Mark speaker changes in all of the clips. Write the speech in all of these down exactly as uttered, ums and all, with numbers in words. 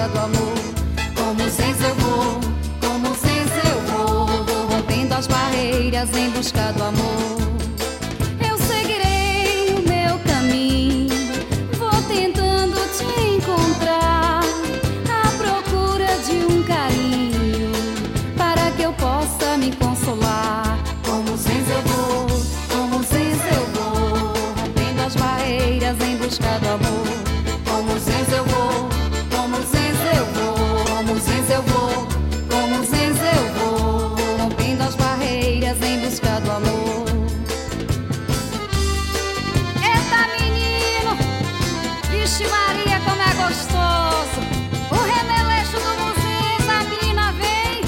Speaker 1: busca do amor. Como senso eu vou, como senso eu vou, vou rompendo as barreiras em busca do amor. Eu seguirei o meu caminho, vou tentando te encontrar, à procura de um carinho, para que eu possa me consolar. Como senso eu vou, como senso eu vou, rompendo as barreiras em busca do amor. Como senso eu vou, como senso eu vou, como senso eu vou, como senso eu vou, rompendo as barreiras em busca do amor. Eita menino, vixe Maria como é gostoso, o remeleixo do Muzinho, a menina vem,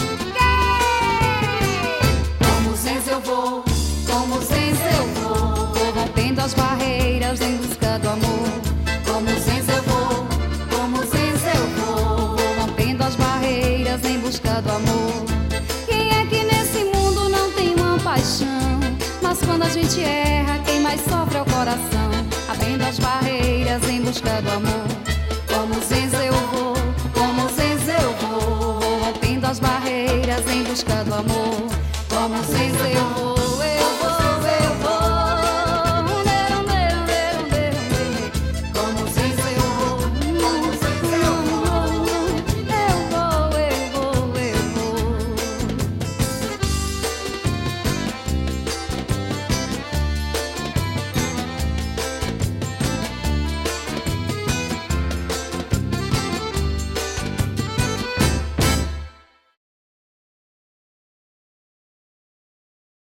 Speaker 1: como senso eu vou, como senso eu vou, vou rompendo as barreiras em busca do amor. Como senso eu vou, como senso eu vou, vou rompendo as barreiras em busca do amor. Quem é que nesse mundo não tem uma paixão? Mas quando a gente erra, quem mais sofre é o coração, abrindo as barreiras em busca do amor.